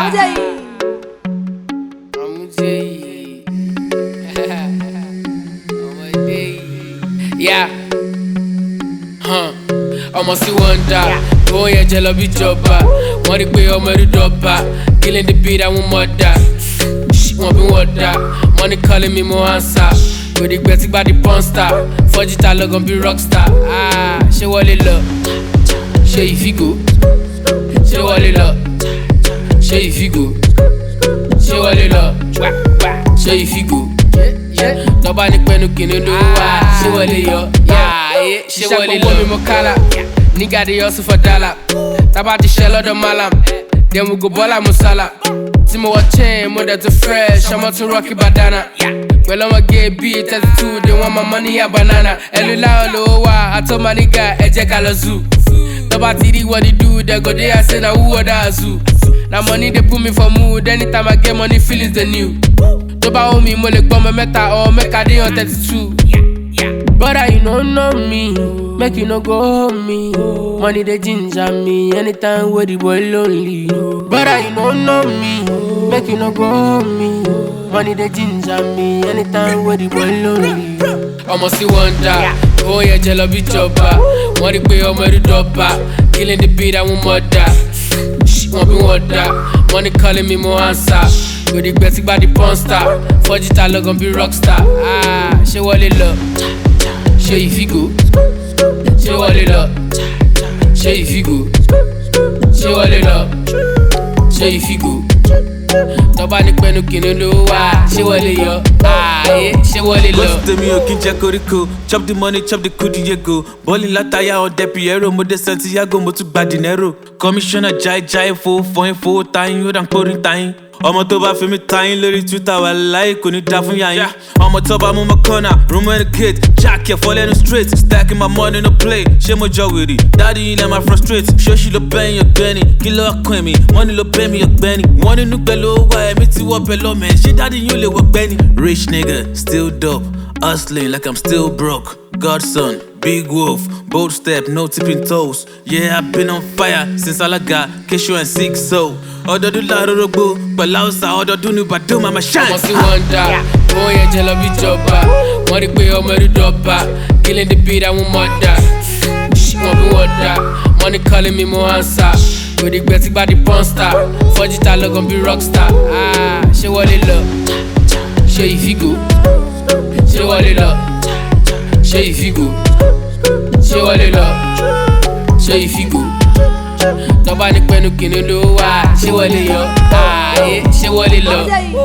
Yeah. Almost see one die. Go yeah, jello be jobber. Want to pay over the dropper. Killing the beat, I want more that. Shit, want me water. Money calling me more answer. With the best body porn star. Fudgita look gon' be rockstar. She want it love. She if you go. She want it love. She if you go. She want it love. She if you go. Nobody penu kinu do she want it yo. Yeah, she want it love. Me mokala. Nigga they hustle for dollar. Tabati shell of the malam. Then we go bola musala. Timo wa chain, mother to fresh. I'm out to Rocky Badana. Well, I'm a gay beat 32. They want my money a banana. Elula olowa. I told my nigga eje kalazu. Tabati di what they do. They go there say na who other zoo. Now money they put me for mood. Anytime I get money, feelings the new. Toba omi mo le gbon me meta or make a day on 32. Brother, you don't know me, make you no go home me. Money they ginger me, anytime where the boy lonely. Brother, you don't know me, make you no go home me. Money they ginger me, anytime where the boy lonely. Almost see one die, oh yeah, jello be jobber. Want to pay over the dropper. Killing the beat, I want more that. Shit, want me water. Money calling me more answer. With the best body porn star. Fudgita look gon' be rockstar. She want it love. She if you go. She want it up. She if you go. She want it up. She if you go. Nobody penu kinu do she want it yo. She want it love. What's the me okinja koriko? Chop the money, chop the kudi yego. Bowling lataya on De Piero, Mode Santiago, Motu Badinero. Commissioner Jai full time, you don't put in time. I'm on top of me time, lórí Twitter, I like when you die from ya. I'm on top, I'm on my corner, room in the kid. Jack, yeah, falling straight, stacking my money in the plate. Share my job with it, daddy, you let my frustrate. Show she look paying your Benny, kilo akwe me, money look pay me your Benny. Money no bello, why me to what bello man? She daddy, you let work Benny. Rich nigga, still dope, hustling like I'm still broke. Godson, big wolf, bold step, no tipping toes. Yeah, I've been on fire since Alaga, Kesho and Six so. Odo do la robo, but lausa odo do nu badu mama shine. Almost see one die, oh yeah, jello be jobber. Want to pay over the dropper. Killing the beat, I want more that. Shit, want me water. Money calling me more answer. With the best body porn star. Fudgita look gon' be rockstar. She want it love. She if you go. She want it love. She if you go. She want it love. She if you go. Nobody penu kinu do she want it yo. She want it love.